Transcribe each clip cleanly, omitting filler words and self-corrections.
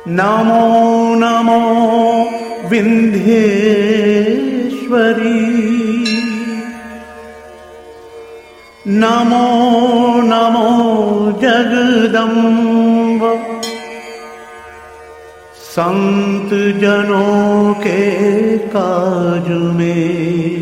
नमो नमो विंध्येश्वरी, नमो नमो जगदम्ब। संत जनों के काज में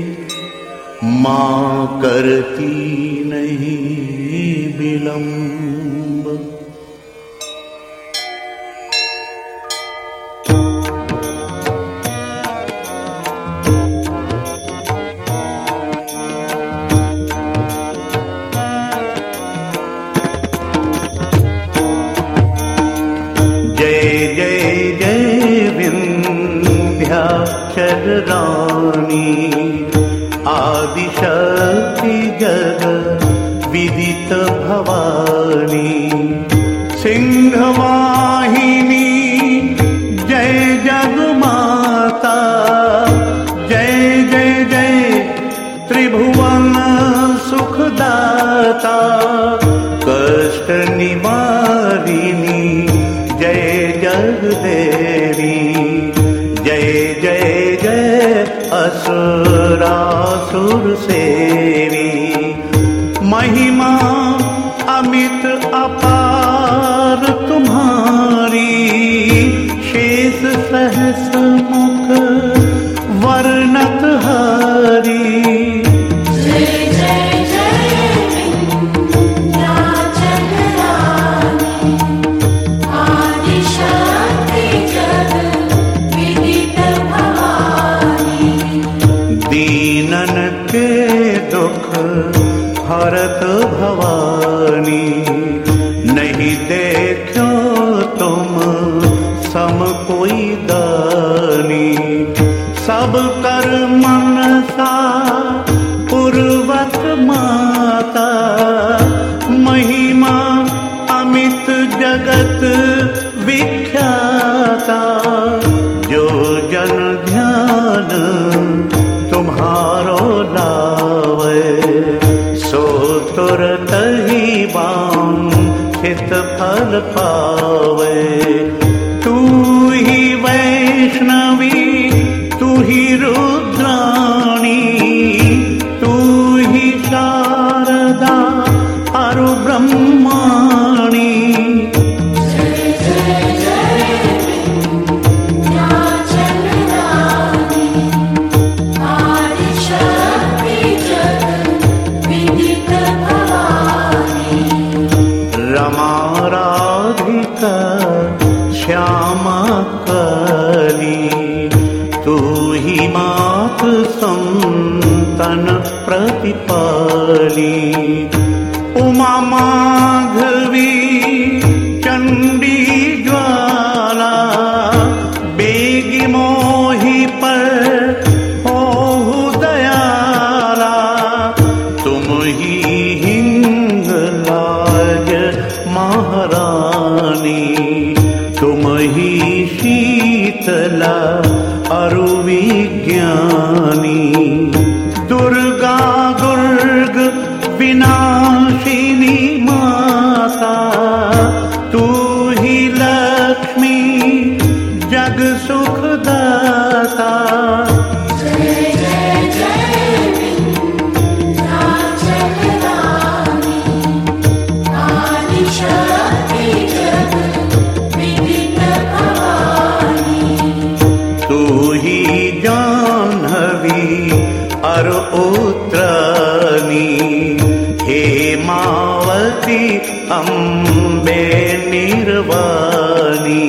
मां करती नहीं विलंब। विंध्याचल रानी, आदिशक्ति जग विदित भवानी। सिंहवाहिनी जय जगमाता, जय जय जय त्रिभुवन सुखदाता। कष्ट निवारिणी जय जगदेवी, जय जय जय असुरासुर सेवी। महिमा अमित अपार तुम्हारी, शेष सहस मुख वर्णत हरी। दीनन के दुख हरत भवानी, नहीं देखो तुम सम कोई दानी। सब कर मनसा पूर्वक माता, महिमा अमित जगत विख्याता। जो जन ध्यान तुम्हारो लावे, सो तुरत ही वांछित फल पावे। तू ही वैष्णवी, तू ही रुद्राणी, तू ही शारदा अरु ब्रह्माणी। श्यामा काली, तू ही मात संतन प्रतिपाली। उमा माधवी चंडी ज्वाला, बेगी मोही पर होहु दयाला। तुम ही हिंगलाज महारानी, तुम ही शीतला अरु विज्ञानी। दुर्गा दुर्ग विनाशिनी माता, तू ही लक्ष्मी जग सुखदाता। अर उत्तरानी, हेमावती अम्बे निर्वाणी।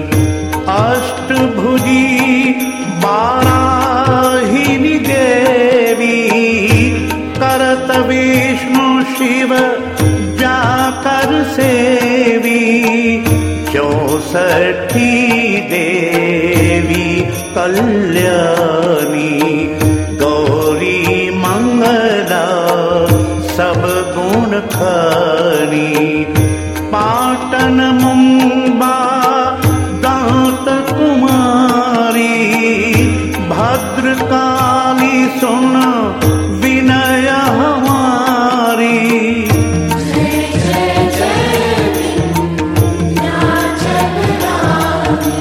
अष्टभुजी वाराहिनी देवी, करत विष्णु शिव जाकर सेवी। 64 देवी कल्याणी, गौरी मंगला सब गुण खानी। पाटन मुंबा दांत कुमारी, भद्रकाली सुन विनय हमारी। जय जय जय विंध्याचल रानी,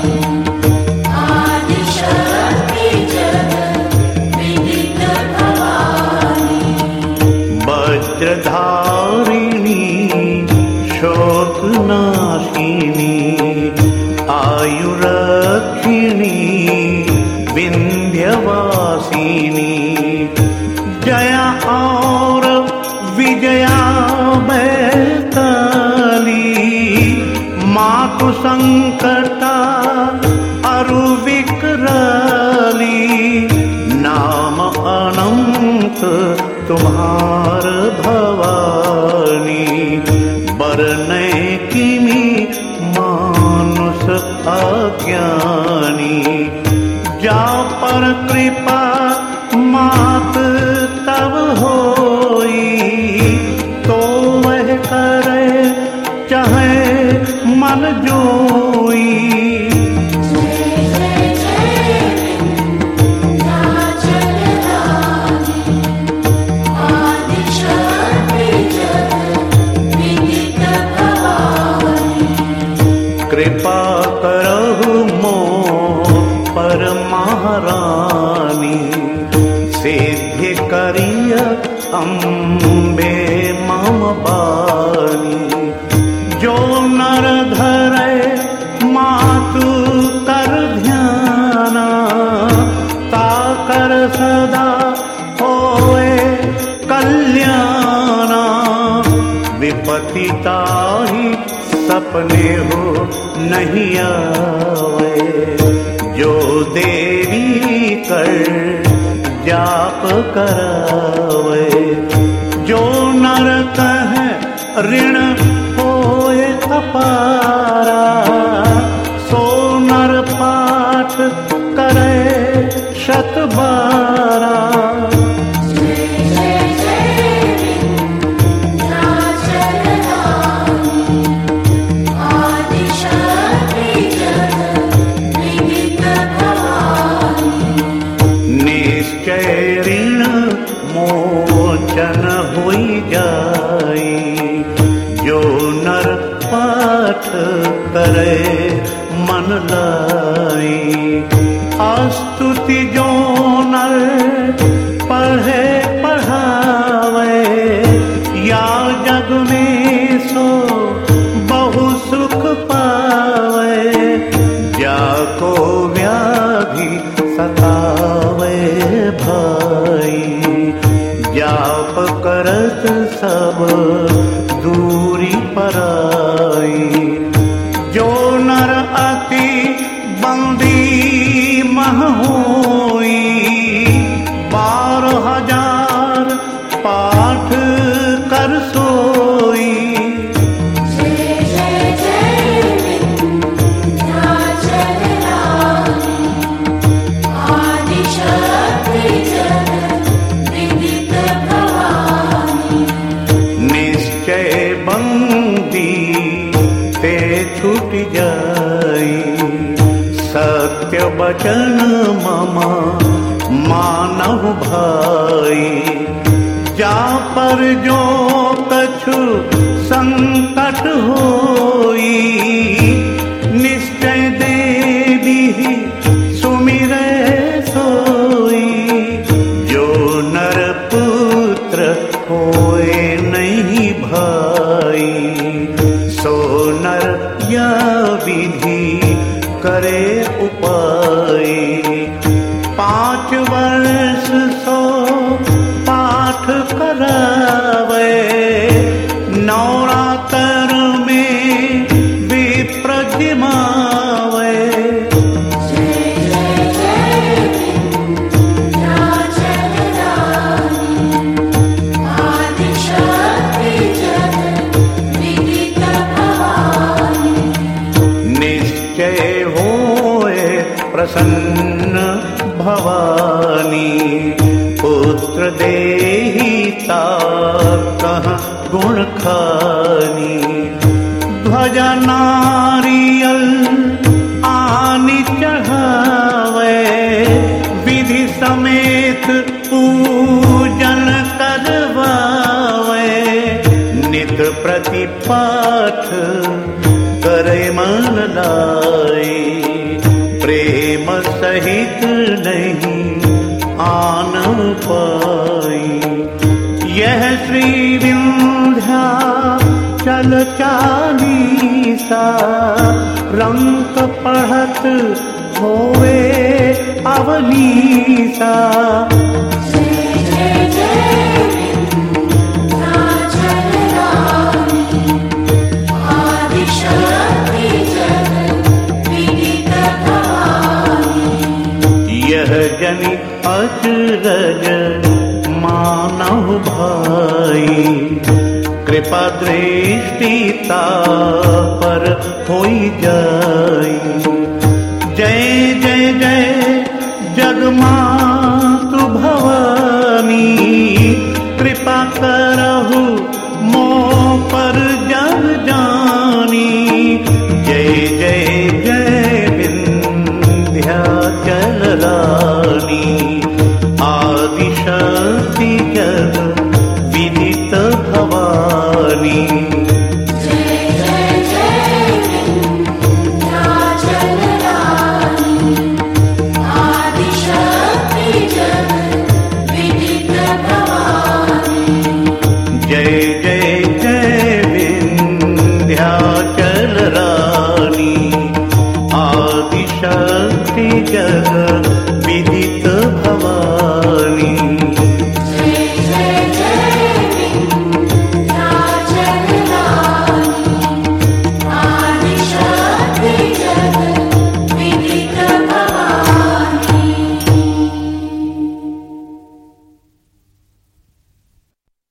संकटा अरु विकराली, नाम अनंत तुम्हार भवानी। बरनै किमी मानुष अज्ञानी, जा पर कृपा मात तब होई। तो वह करे चाहे मन जोई। कृपा करहु मोह पर महारानी, सिद्धि करिय अम्बे मम बानी। जो नर धरे मातु कर ध्याना, ताकर सदा होए कल्याणा। विपत्ति ताहि सपने हो नहीं आवे, जो देवी कर जाप करावे। जो नर कहे ऋण होए अपारा, सो नर पाठ करे शत बारा। मोचन हुई जाई, जो नर पाठ करे मन लाई। स्तुति जो नर पढ़े पढ़ावे, या जग में सो बहु सुख पावे। जाको व्याधि सतावे भाई, जाप करत सब दूरी पराई। जो नर अति बंदी मह होई, 12,000 पाठ कर सोई। ते छूट जाई, सत्य वचन मम मानव भाई। जा पर जो कछु संकट होई, निश्चय देवी सुमिरै सोई। जो नर पुत्र होए नहीं भाई, सो नर या विधि करे उपाय। 5 वर्ष सो पाठ करावे, नवरात्र में विप्र जिमावे। प्रसन्न भवानी, पुत्र देहि ताकह गुण खानी। ध्वजा नारियल आनि चढ़ावे, विधि समेत पूजन करवावे। नित प्रति पाठ करे मन लाई, प्रेम सहित नहीं आन पाई। यह श्री विंध्याचल चालीसा, रंक पढ़त होवे अवनीसा। आदिशक्ति जगत दृष्टिता पर होई जाई। जय जय जय जगमातु भवानी, कृपा करहु मो पर जग जानी। जय जय जय विंध्याचल रानी, आदिशक्ति जग विदित भवानी। जय जय